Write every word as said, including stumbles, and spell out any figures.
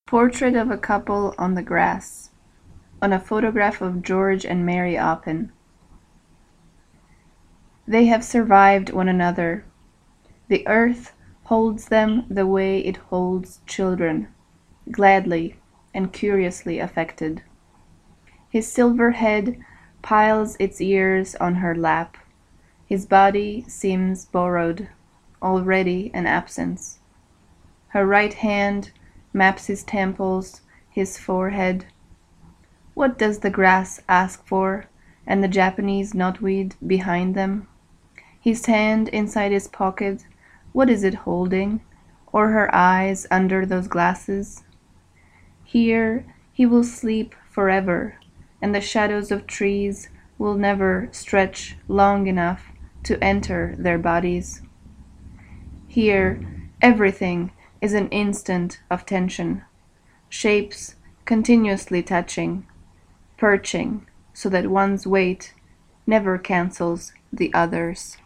Portrait of a couple on the grass, on a photograph of George and Mary Oppen. They have survived one another. The earth holds them the way it holds children, gladly and curiously affected. His silver head piles its ears on her lap. His body seems borrowed, already an absence. Her right hand maps his temples, his forehead. What does the grass ask for, and the Japanese knotweed behind them? His hand inside his pocket, what is it holding? Or her eyes under those glasses? Here he will sleep forever, and the shadows of trees will never stretch long enough to enter their bodies. Here everything is an instant of tension, shapes continuously touching, perching so that one's weight never cancels the other's.